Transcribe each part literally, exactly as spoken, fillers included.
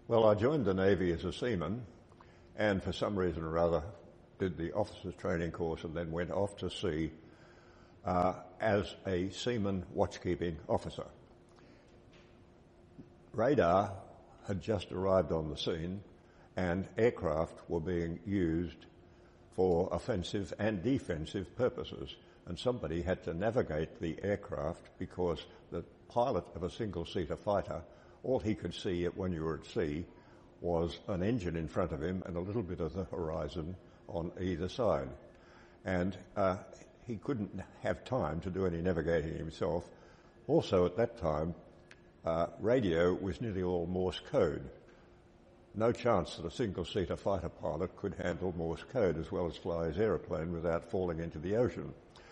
Well, I joined the Navy as a seaman, and for some reason or other did the officers training course and then went off to sea uh, as a seaman watchkeeping officer. Radar had just arrived on the scene and aircraft were being used for offensive and defensive purposes, and somebody had to navigate the aircraft because the pilot of a single-seater fighter, all he could see when you were at sea was an engine in front of him and a little bit of the horizon on either side. And uh, he couldn't have time to do any navigating himself. Also at that time, uh, radio was nearly all Morse code. No chance that a single-seater fighter pilot could handle Morse code as well as fly his aeroplane without falling into the ocean.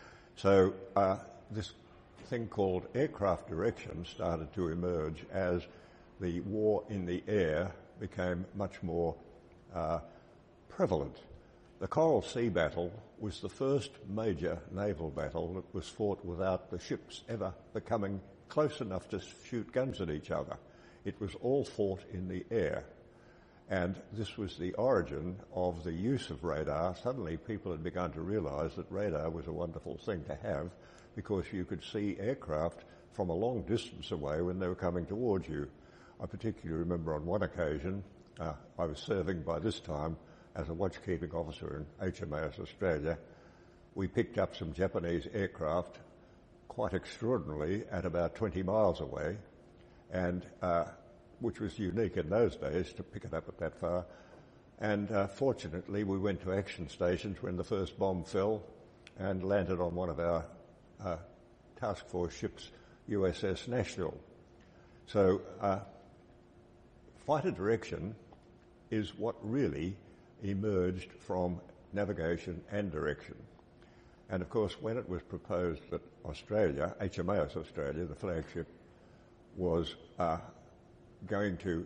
So uh, this thing called aircraft direction started to emerge as the war in the air became much more uh, prevalent. The Coral Sea Battle was the first major naval battle that was fought without the ships ever becoming close enough to shoot guns at each other. It was all fought in the air. And this was the origin of the use of radar. Suddenly people had begun to realise that radar was a wonderful thing to have because you could see aircraft from a long distance away when they were coming towards you. I particularly remember on one occasion, uh, I was serving by this time as a watchkeeping officer in H M A S Australia. We picked up some Japanese aircraft quite extraordinarily at about twenty miles away, and uh, which was unique in those days to pick it up at that far. And uh, fortunately, we went to action stations when the first bomb fell and landed on one of our uh, task force ships, U S S Nashville. So uh, fighter direction is what really emerged from navigation and direction. And of course, when it was proposed that Australia, H M A S Australia, the flagship, was uh, going to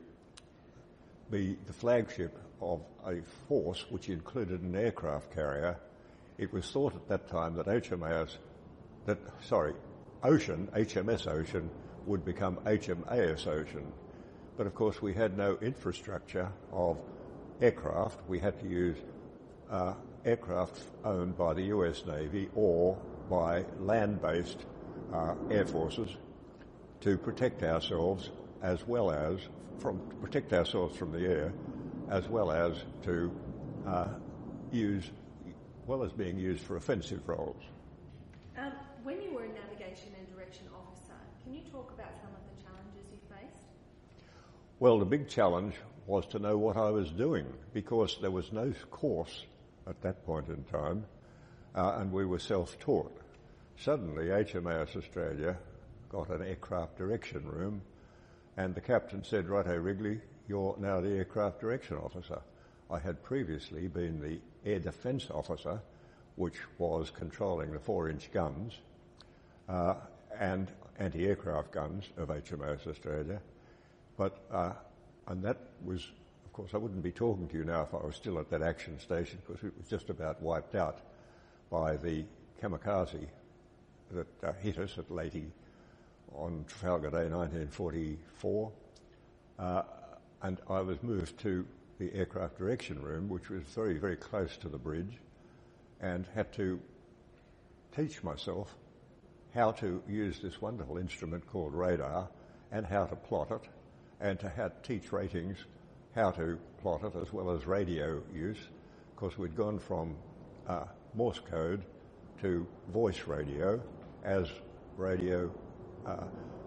be the flagship of a force which included an aircraft carrier, it was thought at that time that H M A S, that, sorry, Ocean, H M S Ocean, would become H M A S Ocean. But of course we had no infrastructure of aircraft. We had to use uh, aircraft owned by the U S Navy or by land-based uh, air forces to protect ourselves as well as from to protect ourselves from the air, as well as to uh, use, well as being used for offensive roles. Um, when you were a navigation and direction officer, can you talk about some of the challenges you faced? Well, the big challenge was to know what I was doing, because there was no course at that point in time, uh, and we were self-taught. Suddenly, H M A S Australia got an aircraft direction room, and the captain said, "Righto, Wrigley, you're now the aircraft direction officer." I had previously been the air defence officer, which was controlling the four-inch guns uh, and anti-aircraft guns of H M A S Australia. But, uh, and that was, of course, I wouldn't be talking to you now if I was still at that action station, because it was just about wiped out by the kamikaze that uh, hit us at Leyte on Trafalgar Day nineteen forty-four, uh, and I was moved to the aircraft direction room, which was very, very close to the bridge, and had to teach myself how to use this wonderful instrument called radar and how to plot it, and to have, teach ratings how to plot it as well as radio use, because we'd gone from uh, Morse code to voice radio as radio Uh,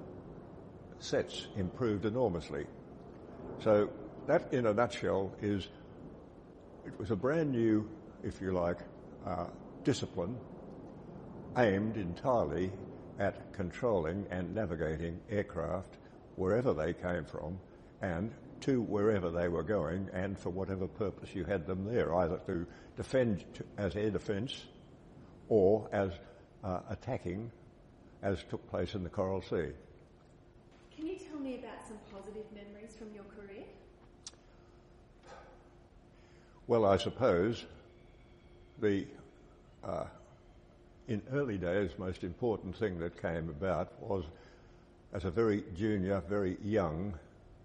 sets improved enormously. So that, in a nutshell, is, it was a brand new, if you like, uh, discipline aimed entirely at controlling and navigating aircraft wherever they came from and to wherever they were going, and for whatever purpose you had them there, either to defend to, as air defence or as uh, attacking, as took place in the Coral Sea. Can you tell me about some positive memories from your career? Well, I suppose the, uh, in early days, most important thing that came about was, as a very junior, very young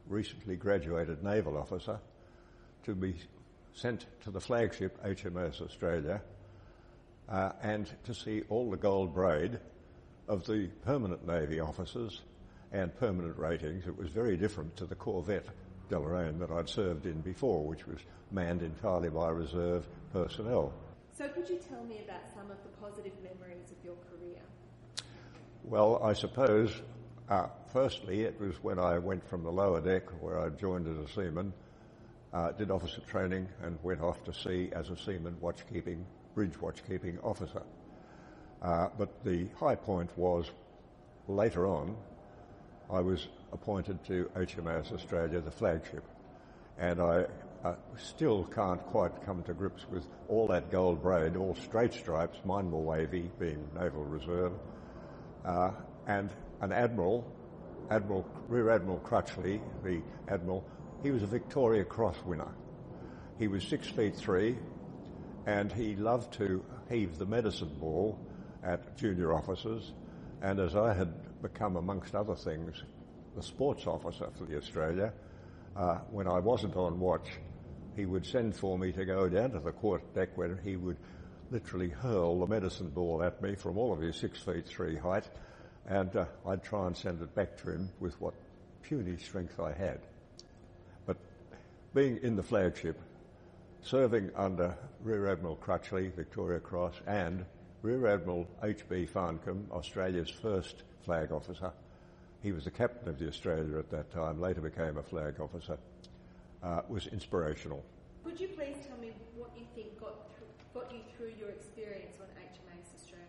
recently graduated naval officer to be sent to the flagship H M S Australia uh, and to see all the gold braid of the permanent Navy officers and permanent ratings. It was very different to the corvette Deloraine that I'd served in before, which was manned entirely by reserve personnel. So could you tell me about some of the positive memories of your career? Well, I suppose, uh, firstly, it was when I went from the lower deck, where I joined as a seaman, uh, did officer training and went off to sea as a seaman watchkeeping, bridge watchkeeping officer. Uh, but the high point was later on, I was appointed to H M S Australia, the flagship, and I uh, still can't quite come to grips with all that gold braid, all straight stripes, mine were wavy, being Naval Reserve, uh, and an admiral, Admiral Rear Admiral Crutchley, the admiral, he was a Victoria Cross winner. He was six feet three, and he loved to heave the medicine ball at junior officers, and as I had become, amongst other things, the sports officer for the Australia, uh, when I wasn't on watch, he would send for me to go down to the quarter deck where he would literally hurl the medicine ball at me from all of his six feet three height, and uh, I'd try and send it back to him with what puny strength I had. But being in the flagship, serving under Rear Admiral Crutchley, Victoria Cross, and Rear Admiral H B Farncombe, Australia's first flag officer. He was the captain of the Australia at that time, later became a flag officer, uh, was inspirational. Could you please tell me what you think got, th- got you through your experience on H M S Australia?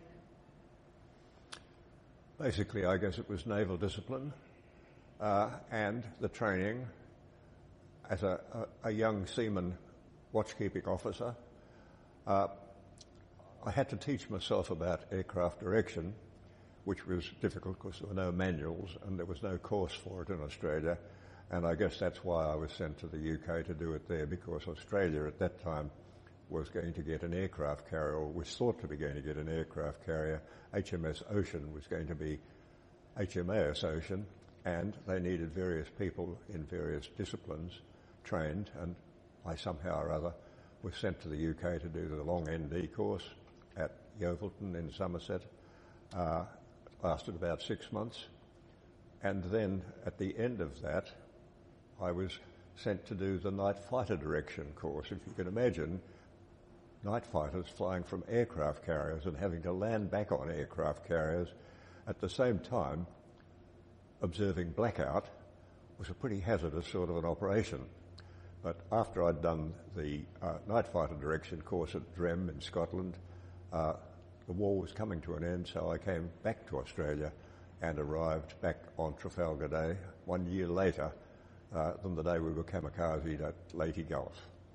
Basically, I guess it was naval discipline uh, and the training as a, a, a young seaman watchkeeping officer. Uh, I had to teach myself about aircraft direction, which was difficult because there were no manuals and there was no course for it in Australia. And I guess that's why I was sent to the U K to do it there, because Australia at that time was going to get an aircraft carrier, or was thought to be going to get an aircraft carrier. H M S Ocean was going to be H M A S Ocean, and they needed various people in various disciplines trained, and I somehow or other was sent to the U K to do the long N D course at Yeovilton in Somerset. Uh, lasted about six months, and then at the end of that I was sent to do the night fighter direction course. If you can imagine night fighters flying from aircraft carriers and having to land back on aircraft carriers at the same time observing blackout was a pretty hazardous sort of an operation. But after I'd done the uh, night fighter direction course at Drem in Scotland, uh, the war was coming to an end, so I came back to Australia and arrived back on Trafalgar Day one year later uh, than the day we were kamikazed at Leyte Gulf.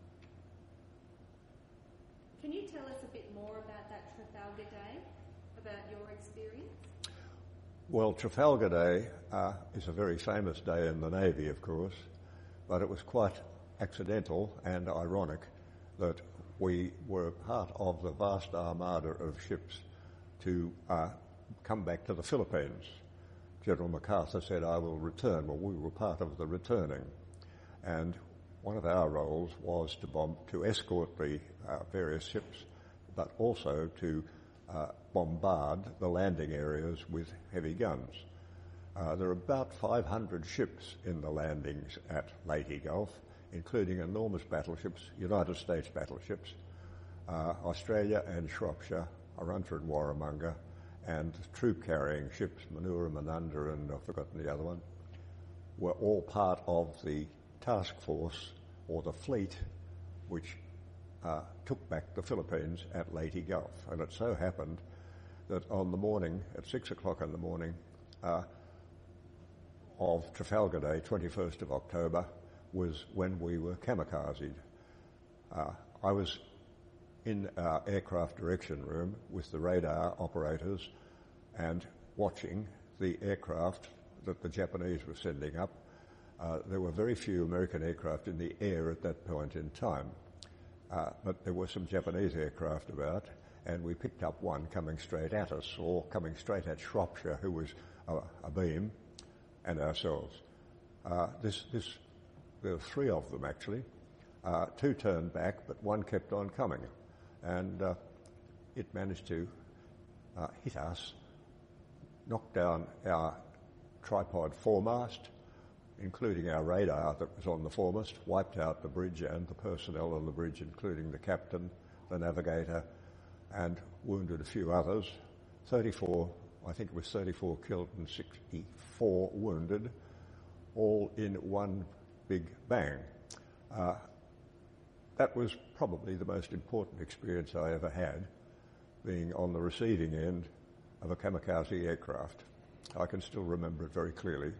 Can you tell us a bit more about that Trafalgar Day, about your experience? Well, Trafalgar Day uh, is a very famous day in the Navy, of course, but it was quite accidental and ironic that we were part of the vast armada of ships to uh, come back to the Philippines. General MacArthur said, I will return. Well, we were part of the returning. And one of our roles was to bomb, to escort the uh, various ships, but also to uh, bombard the landing areas with heavy guns. Uh, there are about five hundred ships in the landings at Leyte Gulf, including enormous battleships, United States battleships, uh, Australia and Shropshire, Arunta and Warramunga, and troop-carrying ships, Manura, Manunda, and I've forgotten the other one, were all part of the task force or the fleet which uh, took back the Philippines at Leyte Gulf. And it so happened that on the morning, at six o'clock in the morning uh, of Trafalgar Day, twenty-first of October, was when we were kamikazed. Uh, I was in our aircraft direction room with the radar operators and watching the aircraft that the Japanese were sending up. Uh, there were very few American aircraft in the air at that point in time, uh, but there were some Japanese aircraft about, and we picked up one coming straight at us, or coming straight at Shropshire, who was a, a beam, and ourselves. Uh, this, this, there were three of them actually. Uh, two turned back, but one kept on coming. And uh, it managed to uh, hit us, knock down our tripod foremast, including our radar that was on the foremast, wiped out the bridge and the personnel on the bridge, including the captain, the navigator, and wounded a few others. thirty-four, I think it was thirty-four killed and sixty-four wounded, all in one big bang. Uh, that was probably the most important experience I ever had, being on the receiving end of a kamikaze aircraft. I can still remember it very clearly.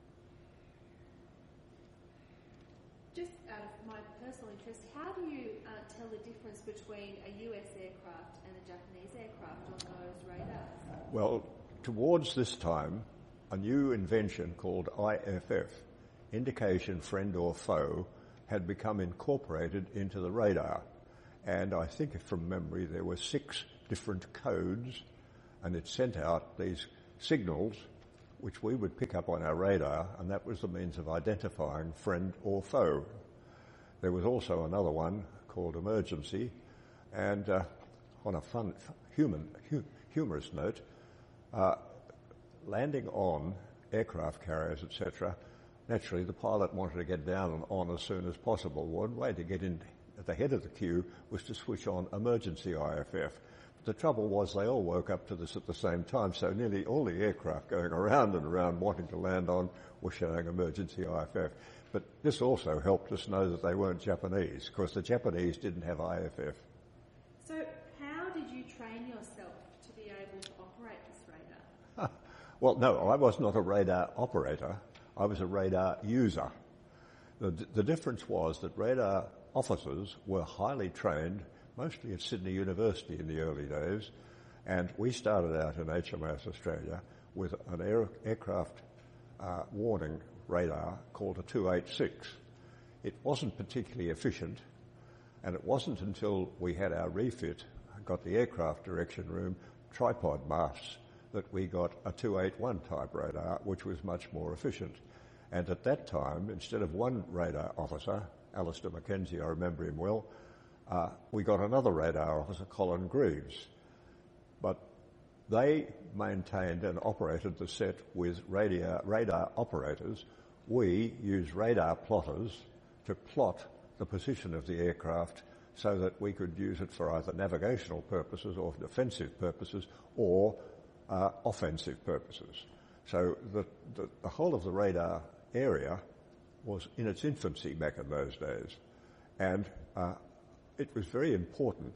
Just out of my personal interest, how do you uh, tell the difference between a U S aircraft and a Japanese aircraft on those radars? Well, towards this time, a new invention called I F F, indication friend or foe, had become incorporated into the radar. And I think from memory there were six different codes, and it sent out these signals which we would pick up on our radar, and that was the means of identifying friend or foe. There was also another one called emergency, and uh, on a fun, human, hu- humorous note, uh, landing on aircraft carriers, et cetera, naturally the pilot wanted to get down and on as soon as possible. One way to get in at the head of the queue was to switch on emergency I F F. The trouble was they all woke up to this at the same time, so nearly all the aircraft going around and around wanting to land on were showing emergency I F F. But this also helped us know that they weren't Japanese, because the Japanese didn't have I F F. So how did you train yourself to be able to operate this radar? Well, no, I was not a radar operator. I was a radar user. The, the difference was that radar officers were highly trained, mostly at Sydney University in the early days, and we started out in H M S Australia with an air, aircraft uh, warning radar called a two eighty-six. It wasn't particularly efficient, and it wasn't until we had our refit, got the aircraft direction room, tripod masts, that we got a two eighty-one type radar, which was much more efficient. And at that time, instead of one radar officer, Alistair Mackenzie, I remember him well, Uh, we got another radar officer, Colin Greaves, but they maintained and operated the set with radar, radar operators. We used radar plotters to plot the position of the aircraft so that we could use it for either navigational purposes or defensive purposes or uh, offensive purposes. So the, the, the whole of the radar area was in its infancy back in those days, and uh, it was very important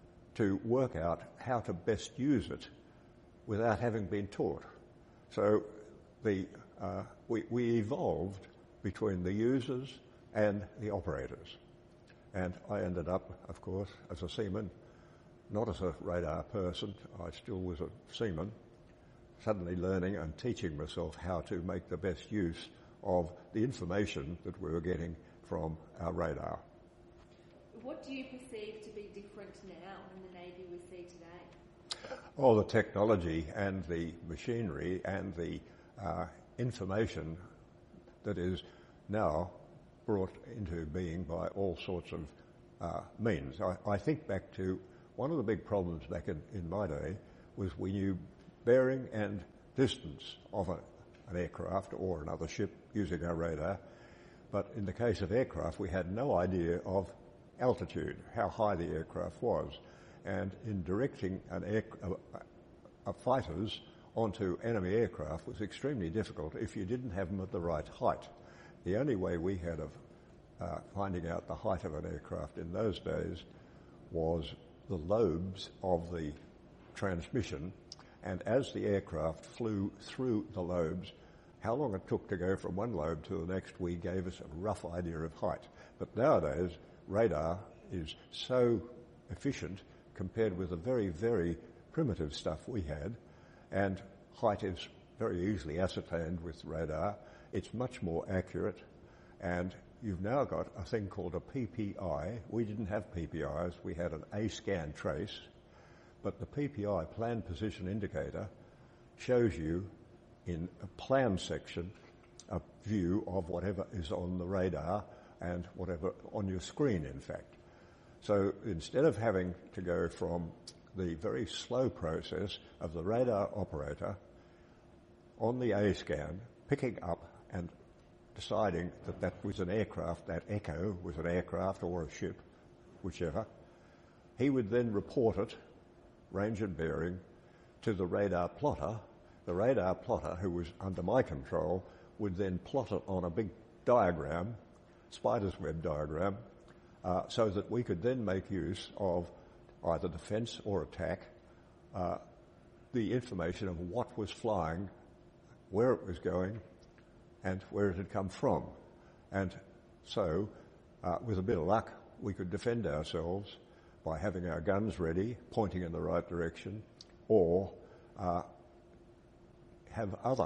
to work out how to best use it without having been taught. So the, uh, we, we evolved between the users and the operators. And I ended up, of course, as a seaman, not as a radar person. I still was a seaman, suddenly learning and teaching myself how to make the best use of the information that we were getting from our radar. What do you perceive to be different now in the Navy we see today? Oh, the technology and the machinery and the uh, information that is now brought into being by all sorts of uh, means. I, I think back to one of the big problems back in, in my day was we knew bearing and distance of a, an aircraft or another ship using our radar, but in the case of aircraft we had no idea of altitude, how high the aircraft was, and in directing an air, a, a fighters onto enemy aircraft was extremely difficult if you didn't have them at the right height. The only way we had of uh, finding out the height of an aircraft in those days was the lobes of the transmission, and as the aircraft flew through the lobes, how long it took to go from one lobe to the next, we gave us a rough idea of height. But nowadays, radar is so efficient compared with the very, very primitive stuff we had, and height is very easily ascertained with radar. It's much more accurate, and you've now got a thing called a P P I. We didn't have P P Is, we had an A-scan trace, but the P P I, plan position indicator, shows you in a plan section a view of whatever is on the radar and whatever on your screen, in fact. So instead of having to go from the very slow process of the radar operator on the A-scan, picking up and deciding that that was an aircraft, that echo was an aircraft or a ship, whichever, he would then report it, range and bearing, to the radar plotter. The radar plotter, who was under my control, would then plot it on a big diagram, spider's web diagram, uh, so that we could then make use of either defence or attack, uh, the information of what was flying, where it was going, and where it had come from. And so, uh, with a bit of luck, we could defend ourselves by having our guns ready, pointing in the right direction, or uh, have other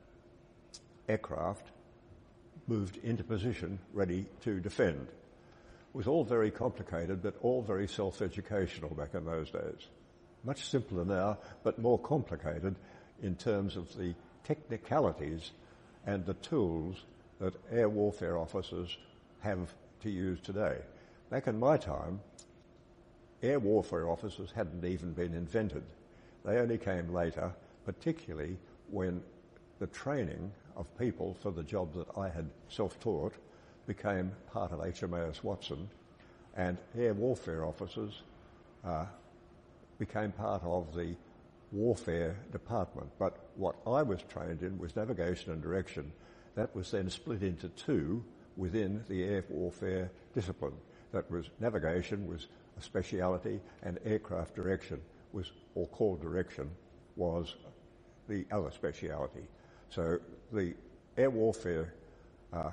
aircraft moved into position ready to defend. It was all very complicated, but all very self-educational back in those days. Much simpler now, but more complicated in terms of the technicalities and the tools that air warfare officers have to use today. Back in my time, air warfare officers hadn't even been invented. They only came later, particularly when the training of people for the job that I had self-taught became part of H M A S Watson, and air warfare officers uh, became part of the warfare department. But what I was trained in was navigation and direction. That was then split into two within the air warfare discipline. That was navigation was a speciality, and aircraft direction was, or call direction, was the other speciality. So the air warfare uh,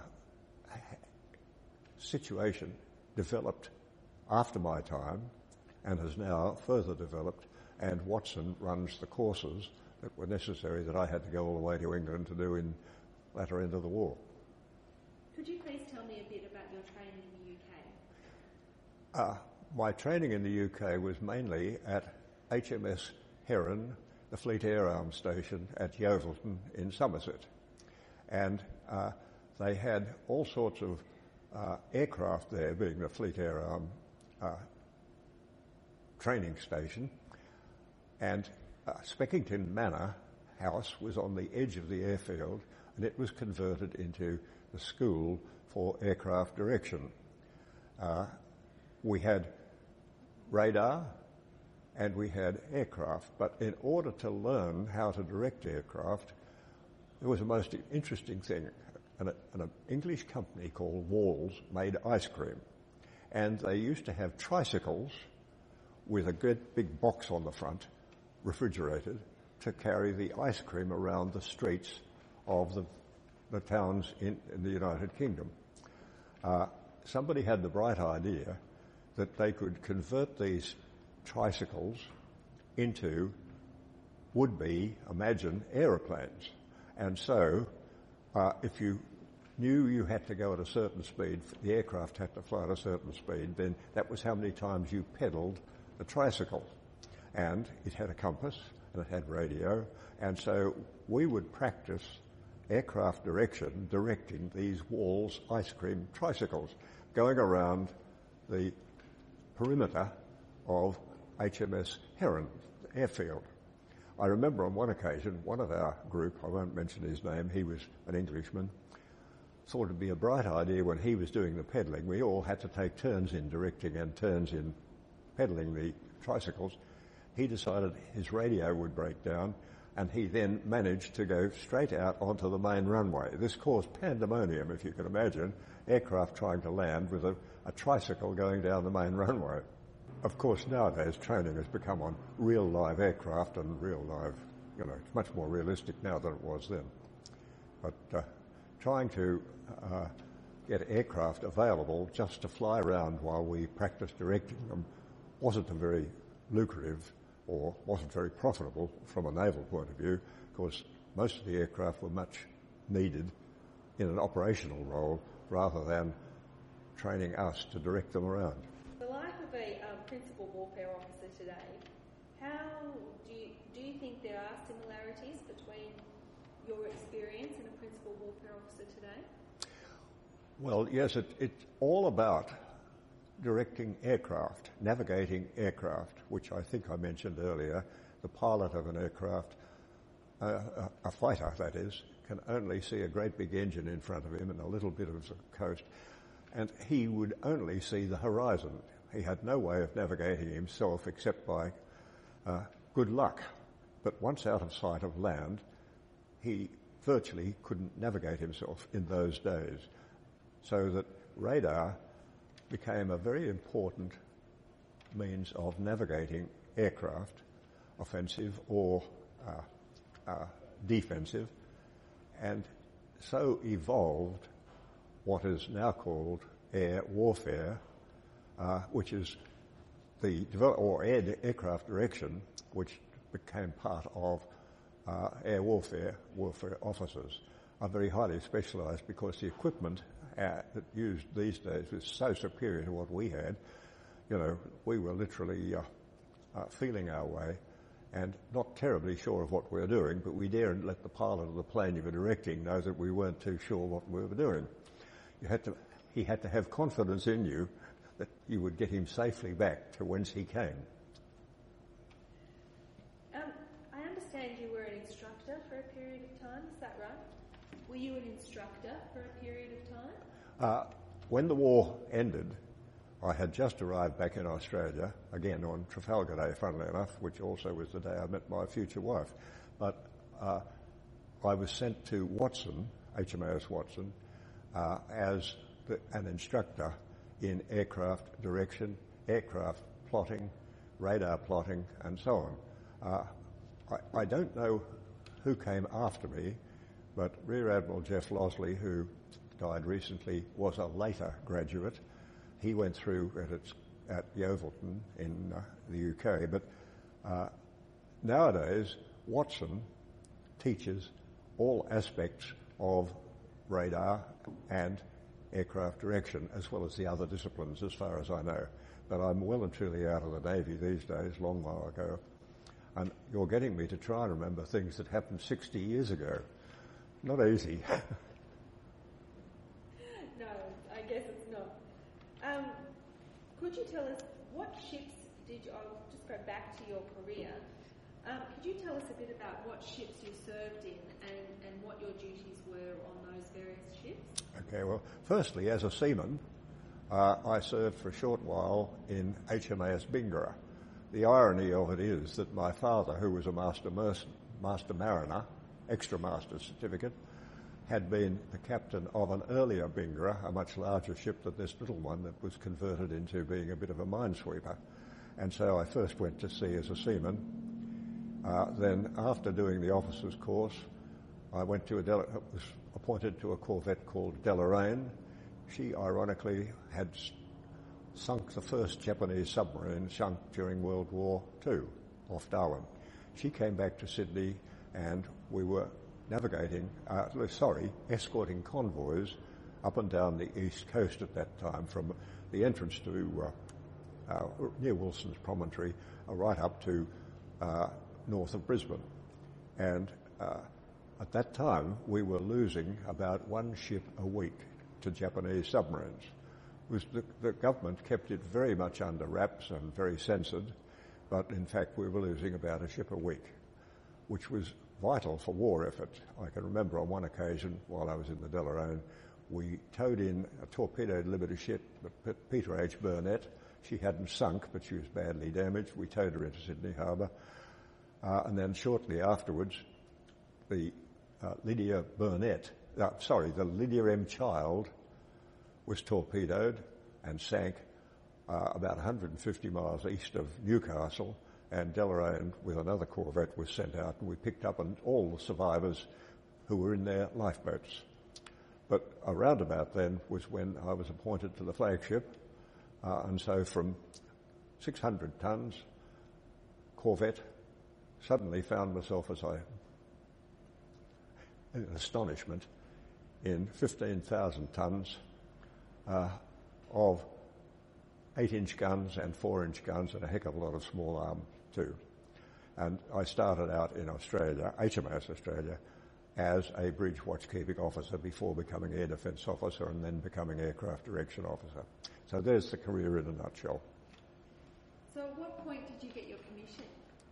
situation developed after my time and has now further developed, and Watson runs the courses that were necessary that I had to go all the way to England to do in latter end of the war. Could you please tell me a bit about your training in the U K? Uh, my training in the U K was mainly at H M S Heron, the Fleet Air Arm Station at Yeovilton in Somerset. And uh, they had all sorts of uh, aircraft there, being the Fleet Air Arm uh, training station. And uh, Speckington Manor House was on the edge of the airfield, and it was converted into the school for aircraft direction. Uh, we had radar and we had aircraft, but in order to learn how to direct aircraft, there was a most interesting thing. An, an English company called Walls made ice cream, and they used to have tricycles with a good big box on the front, refrigerated, to carry the ice cream around the streets of the, the towns in, in the United Kingdom. Uh, somebody had the bright idea that they could convert these tricycles into would-be, imagine, aeroplanes. And so, uh, if you knew you had to go at a certain speed, the aircraft had to fly at a certain speed, then that was how many times you pedalled the tricycle. And it had a compass, and it had radio, and so we would practice aircraft direction, directing these Walls ice cream tricycles, going around the perimeter of H M S Heron airfield. I remember on one occasion, one of our group, I won't mention his name, he was an Englishman, thought it'd be a bright idea when he was doing the pedalling. We all had to take turns in directing and turns in pedalling the tricycles. He decided his radio would break down, and he then managed to go straight out onto the main runway. This caused pandemonium, if you can imagine, aircraft trying to land with a, a tricycle going down the main runway. Of course, nowadays training has become on real live aircraft and real live, you know, it's much more realistic now than it was then. But uh, trying to uh, get aircraft available just to fly around while we practiced directing them wasn't a very lucrative or wasn't very profitable from a naval point of view, because most of the aircraft were much needed in an operational role rather than training us to direct them around. The life of a um, principal warfare officer today, how do you, do you think there are similarities between your experience in a principal warfare officer today? Well, yes, it, it's all about directing aircraft, navigating aircraft, which I think I mentioned earlier. The pilot of an aircraft, uh, a, a fighter that is, can only see a great big engine in front of him and a little bit of the coast, and he would only see the horizon. He had no way of navigating himself except by uh, good luck. But once out of sight of land, he virtually couldn't navigate himself in those days. So that radar became a very important means of navigating aircraft, offensive or uh, uh, defensive, and so evolved what is now called air warfare, uh, which is the develop- or air aircraft direction, which became part of uh, air warfare. Warfare officers are very highly specialised because the equipment uh, that used these days was so superior to what we had. You know, we were literally uh, uh, feeling our way and not terribly sure of what we were doing, but we daren't let the pilot of the plane you were directing know that we weren't too sure what we were doing. You had to, he had to have confidence in you that you would get him safely back to whence he came. Um, I understand you were an instructor for a period of time, is that right? Were you an instructor for a period of time? Uh, when the war ended, I had just arrived back in Australia, again on Trafalgar Day, funnily enough, which also was the day I met my future wife. But uh, I was sent to Watson, H M A S Watson, uh, as the, an instructor in aircraft direction, aircraft plotting, radar plotting, and so on. Uh, I, I don't know who came after me, but Rear Admiral Jeff Losley, who died recently, was a later graduate. He went through at, its, at Yeovilton in uh, the U K, but uh, nowadays Watson teaches all aspects of radar and aircraft direction, as well as the other disciplines, as far as I know. But I'm well and truly out of the Navy these days, long while ago. And you're getting me to try and remember things that happened sixty years ago. Not easy. No, I guess it's not. Um, could you tell us what ships did you, I'll just go back to your career. Um, could you tell us a bit about what ships you served in and, and what your duties were on those various ships? Okay, well, firstly, as a seaman, uh, I served for a short while in H M A S Bingara. The irony of it is that my father, who was a master, merc- master mariner, extra master certificate, had been the captain of an earlier Bingara, a much larger ship than this little one that was converted into being a bit of a minesweeper. And so I first went to sea as a seaman. Uh, then, after doing the officer's course, I went to a Del- was appointed to a corvette called Deloraine. She, ironically, had s- sunk the first Japanese submarine, sunk during World War Two, off Darwin. She came back to Sydney, and we were navigating, uh, sorry, escorting convoys up and down the east coast at that time, from the entrance to uh, uh, near Wilson's Promontory, uh, right up to uh, north of Brisbane. And uh, at that time, we were losing about one ship a week to Japanese submarines. It was the, the government kept it very much under wraps and very censored, but in fact we were losing about a ship a week, which was vital for war effort. I can remember on one occasion while I was in the Deloraine, we towed in a torpedoed Liberty ship, Peter H. Burnett. She hadn't sunk, but she was badly damaged. We towed her into Sydney Harbour. Uh, and then shortly afterwards, the uh, Lydia Burnett, uh, sorry, the Lydia M. Child was torpedoed and sank uh, about one hundred fifty miles east of Newcastle, and Deloraine with another corvette was sent out, and we picked up and all the survivors who were in their lifeboats. But around about then was when I was appointed to the flagship, uh, and so from six hundred tons corvette, suddenly found myself, as I, in astonishment, in fifteen thousand tons uh, of eight-inch guns and four-inch guns and a heck of a lot of small arms too. And I started out in Australia, H M A S Australia, as a bridge watchkeeping officer before becoming air defence officer and then becoming aircraft direction officer. So there's the career in a nutshell. So at what point did you get your commission?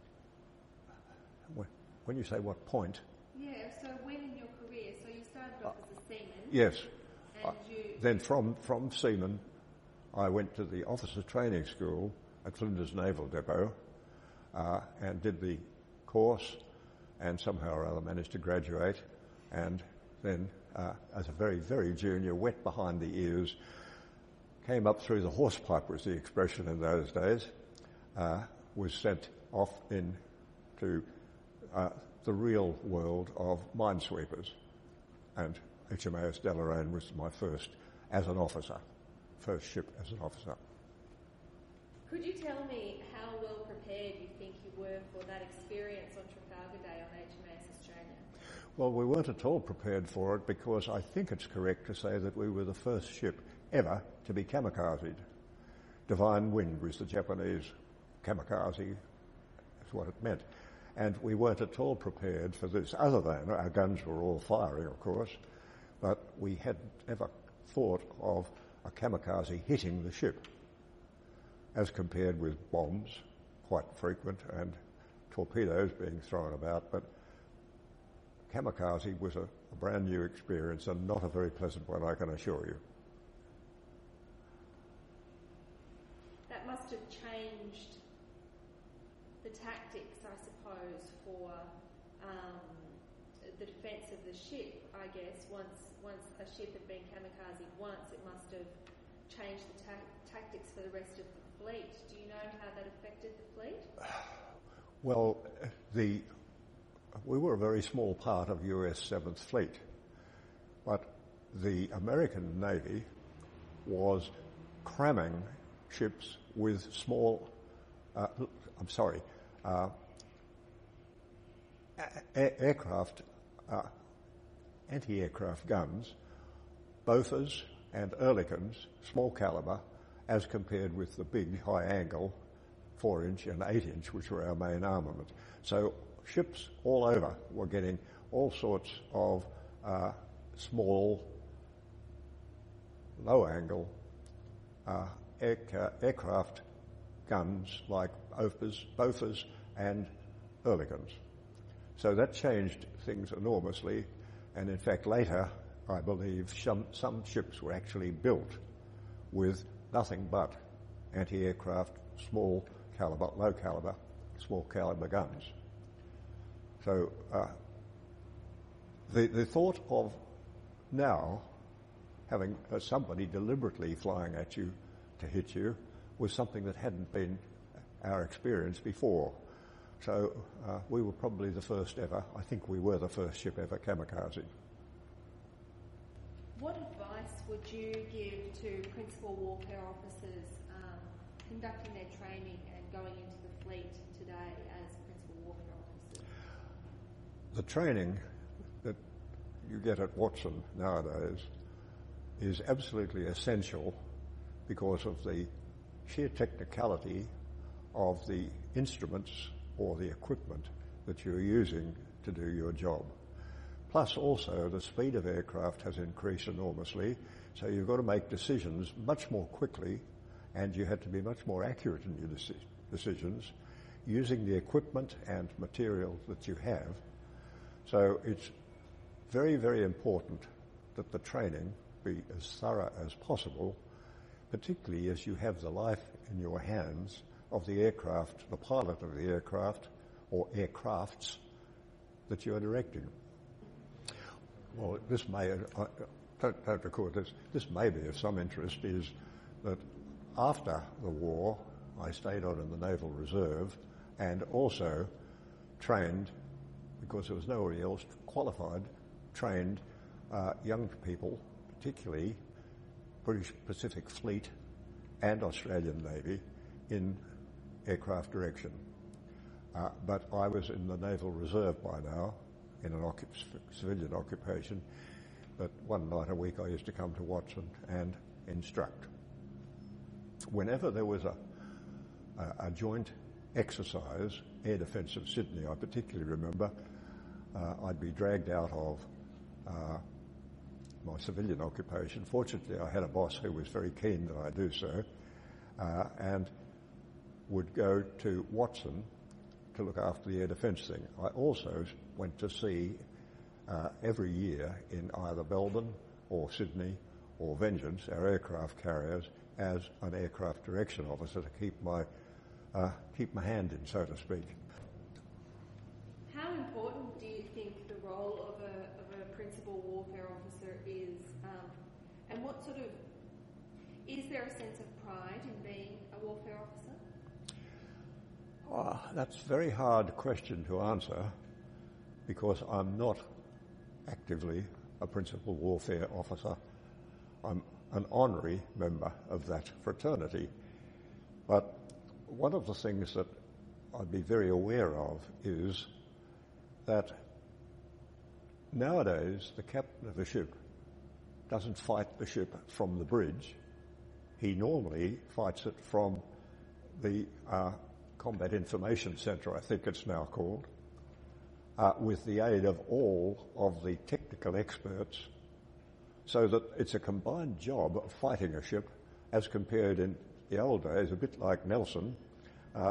When you say what point? Yeah, so when in your career? So you started off uh, as a seaman? Yes. And you... Then from, from seaman, I went to the officer training school at Flinders Naval Depot uh, and did the course, and somehow or other managed to graduate, and then uh, as a very, very junior, wet behind the ears, came up through the horsepipe was the expression in those days, uh, was sent off into uh, the real world of minesweepers, and H M A S Deloraine was my first as an officer, first ship as an officer. Could you tell me how well prepared you think you were for that experience on Trafalgar Day on H M A S Australia? Well, we weren't at all prepared for it because I think it's correct to say that we were the first ship ever to be kamikazed. Divine Wind was the Japanese kamikaze, that's what it meant. And we weren't at all prepared for this, other than our guns were all firing, of course, but we hadn't ever thought of a kamikaze hitting the ship, as compared with bombs, quite frequent, and torpedoes being thrown about. But kamikaze was a, a brand new experience and not a very pleasant one, I can assure you. That must have changed the tactics, I suppose, for um, the defence of the ship, I guess. Once once a ship had been kamikaze once, it must have changed the ta- tactics for the rest of the fleet. Do you know how that affected the fleet? Well, the we were a very small part of U S seventh Fleet, but the American Navy was cramming ships with small, uh, I'm sorry, uh, a- aircraft, uh, anti-aircraft guns, Bofors and Oerlikons, small caliber, as compared with the big high angle, four inch and eight inch, which were our main armament. So ships all over were getting all sorts of uh, small, low angle uh, air- aircraft guns like Bofors, Bofors and Oerlikons. So that changed things enormously, and in fact later I believe some, some ships were actually built with nothing but anti-aircraft, small caliber, low caliber, small caliber guns. So uh, the the thought of now having uh, somebody deliberately flying at you to hit you was something that hadn't been our experience before. So uh, we were probably the first ever, I think we were the first ship ever kamikaze. What advice would you give to principal warfare officers um, conducting their training and going into the fleet today as principal warfare officers? The training that you get at Watson nowadays is absolutely essential because of the sheer technicality of the instruments or the equipment that you're using to do your job. Plus also the speed of aircraft has increased enormously, so you've got to make decisions much more quickly, and you had to be much more accurate in your deci- decisions using the equipment and material that you have. So it's very, very important that the training be as thorough as possible, particularly as you have the life in your hands of the aircraft, the pilot of the aircraft or aircrafts that you are directing. Well, this may, uh, don't, don't record this, this may be of some interest, is that after the war I stayed on in the Naval Reserve and also trained, because there was nobody else qualified, trained uh, young people, particularly British Pacific Fleet and Australian Navy, in aircraft direction. Uh, but I was in the Naval Reserve by now, in an occup- civilian occupation, but one night a week I used to come to Watson and instruct. Whenever there was a, a, a joint exercise, Air Defence of Sydney I particularly remember, uh, I'd be dragged out of uh, my civilian occupation. Fortunately, I had a boss who was very keen that I do so, uh, and would go to Watson to look after the air defence thing. I also went to sea uh, every year in either Melbourne or Sydney or Vengeance, our aircraft carriers, as an aircraft direction officer to keep my uh, keep my hand in, so to speak. How important do you think the role of a, of a principal warfare officer is, um, and what sort of, is there a sense of pride in being a warfare officer? Uh, that's a very hard question to answer because I'm not actively a principal warfare officer. I'm an honorary member of that fraternity. But one of the things that I'd be very aware of is that nowadays the captain of a ship doesn't fight the ship from the bridge. He normally fights it from the uh, Combat Information Centre, I think it's now called, uh, with the aid of all of the technical experts, so that it's a combined job of fighting a ship as compared in the old days, a bit like Nelson. Uh,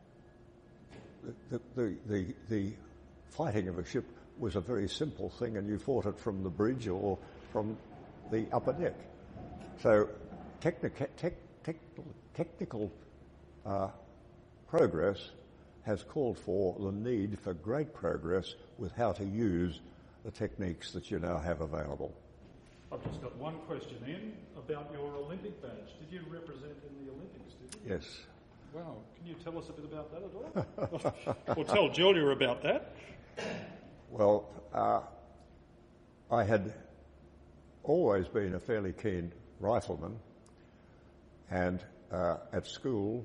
the, the, the, the fighting of a ship was a very simple thing, and you fought it from the bridge or from the upper deck. So technica, tech, technical, technical uh, progress has called for the need for great progress with how to use the techniques that you now have available. I've just got one question, Ian, about your Olympic badge. Did you represent in the Olympics, did you? Yes. Wow. Can you tell us a bit about that at all? Or tell Julia about that? Well, uh, I had always been a fairly keen rifleman, and uh, at school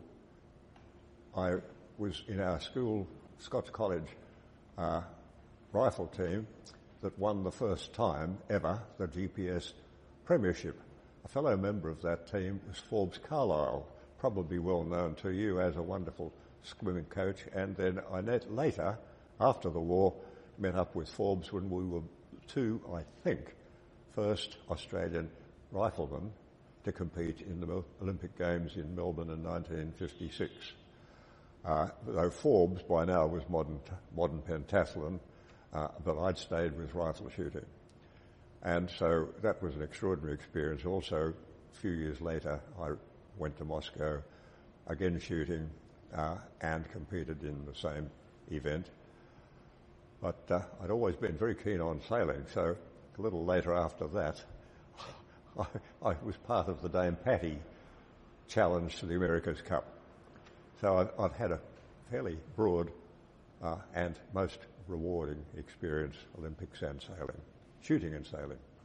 I was in our school Scots College uh, rifle team that won the first time ever the G P S premiership. A fellow member of that team was Forbes Carlyle, probably well known to you as a wonderful swimming coach, and then I met later, after the war, met up with Forbes when we were two, I think, first Australian riflemen to compete in the Olympic Games in Melbourne in nineteen fifty-six. Uh, though Forbes by now was modern, modern pentathlon, uh, but I'd stayed with rifle shooting. And so that was an extraordinary experience. Also, a few years later, I went to Moscow, again shooting, uh, and competed in the same event. But uh, I'd always been very keen on sailing, so a little later after that, I, I was part of the Dame Patty challenge to the America's Cup. So I've, I've had a fairly broad uh, and most rewarding experience, Olympics and sailing, shooting and sailing.